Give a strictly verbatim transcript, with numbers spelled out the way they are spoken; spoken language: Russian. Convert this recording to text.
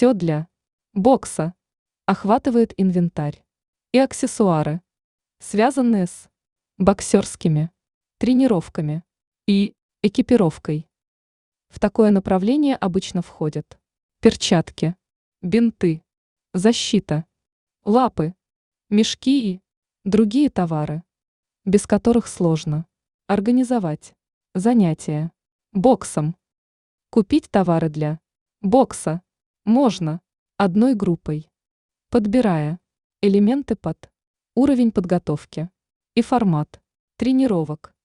Все для бокса охватывает инвентарь и аксессуары, связанные с боксерскими тренировками и экипировкой. В такое направление обычно входят перчатки, бинты, защита, лапы, мешки и другие товары, без которых сложно организовать занятия боксом. Купить товары для бокса можно одной группой, подбирая элементы под уровень подготовки и формат тренировок.